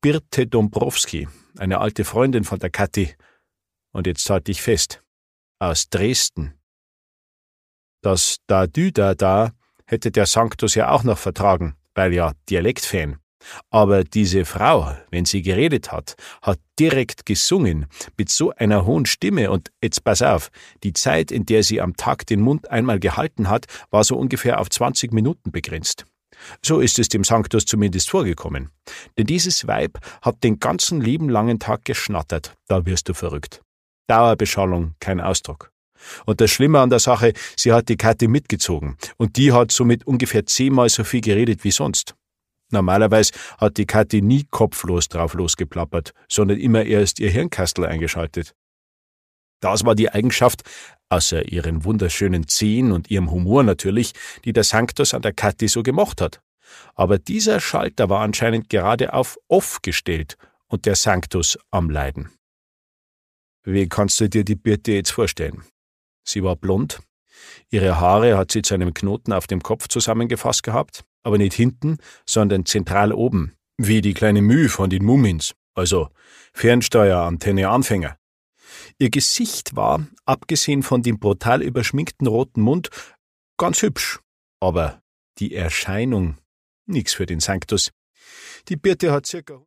Birte Dombrowski, eine alte Freundin von der Kathi. Und jetzt halte ich fest, aus Dresden. Das Da hätte der Sanctus ja auch noch vertragen, weil ja Dialektfan. Aber diese Frau, wenn sie geredet hat direkt gesungen, mit so einer hohen Stimme und jetzt pass auf, die Zeit, in der sie am Tag den Mund einmal gehalten hat, war so ungefähr auf 20 Minuten begrenzt. So ist es dem Sanctus zumindest vorgekommen. Denn dieses Weib hat den ganzen lieben langen Tag geschnattert, da wirst du verrückt. Dauerbeschallung, kein Ausdruck. Und das Schlimme an der Sache, sie hat die Kathi mitgezogen und die hat somit ungefähr 10-mal so viel geredet wie sonst. Normalerweise hat die Kathi nie kopflos drauf losgeplappert, sondern immer erst ihr Hirnkastel eingeschaltet. Das war die Eigenschaft, außer ihren wunderschönen Zehen und ihrem Humor natürlich, die der Sanctus an der Kathi so gemocht hat. Aber dieser Schalter war anscheinend gerade auf Off gestellt und der Sanctus am Leiden. Wie kannst du dir die Birte jetzt vorstellen? Sie war blond, ihre Haare hat sie zu einem Knoten auf dem Kopf zusammengefasst gehabt, aber nicht hinten, sondern zentral oben, wie die kleine Müh von den Mumins, also Fernsteuerantenne Anfänger. Ihr Gesicht war, abgesehen von dem brutal überschminkten roten Mund, ganz hübsch, aber die Erscheinung, nix für den Sanctus. Die Birte hat circa